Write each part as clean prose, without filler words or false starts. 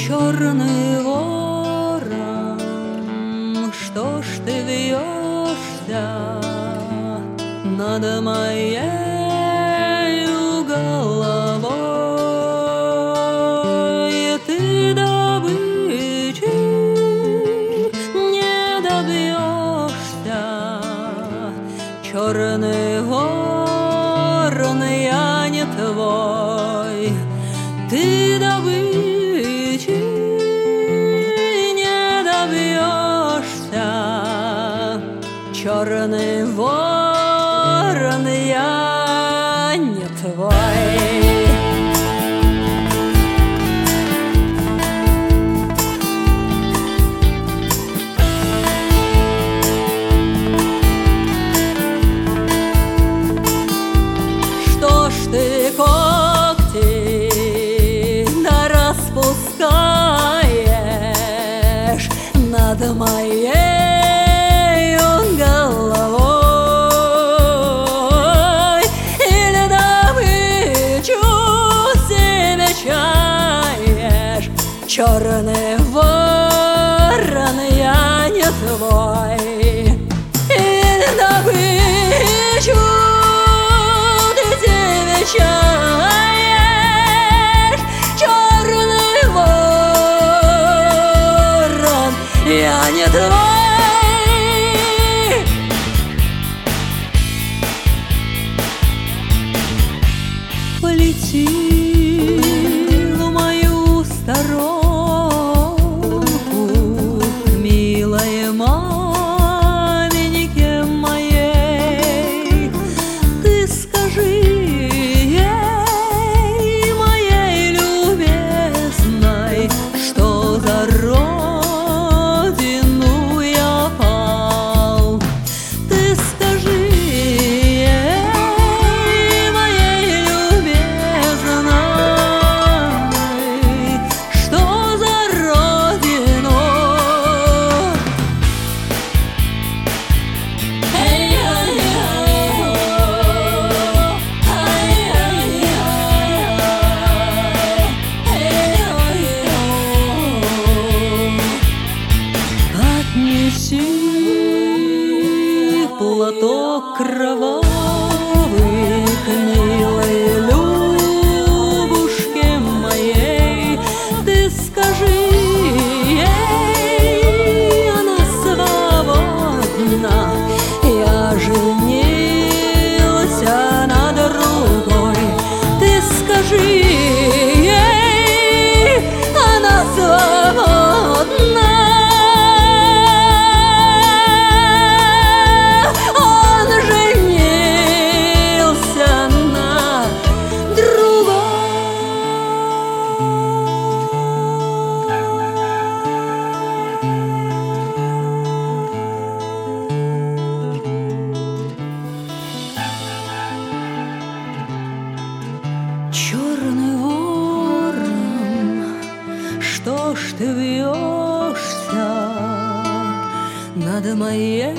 Черный ворон, что ж ты вьешься над моею головой? Ты добычи не добьешься, черный ворон, я не твой. Ты добычи не добьешься, черный ворон, я не твой. Что ж ты когти распускаешь над моей головой? Или добычу себе чаешь, черный ворон, я не твой? Или добычу ты себе чаешь, черный ворон, я не твой. Полети в мою сторонку, милая маменьке моей. Ты скажи ей, моей любезной, что за родину я пал. Ты скажи ей, моей любезной, что за родину. Отнеси платок кровавый к милой Любушке моей. Ты скажи ей, она свободна, я женился на другой. Ты скажи ей, она свободна, он женился на другой. Черный ворон, что ж ты вьешься над моей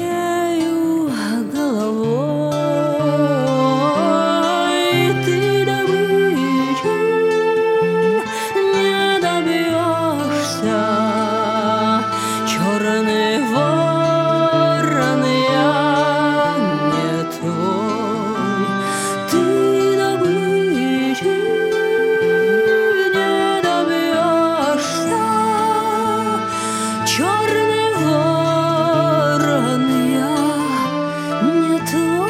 головой? Ты добычи не добьешься, черный ворон, я не твой. Ты добычи не добьешься, черный ворон, я не твой.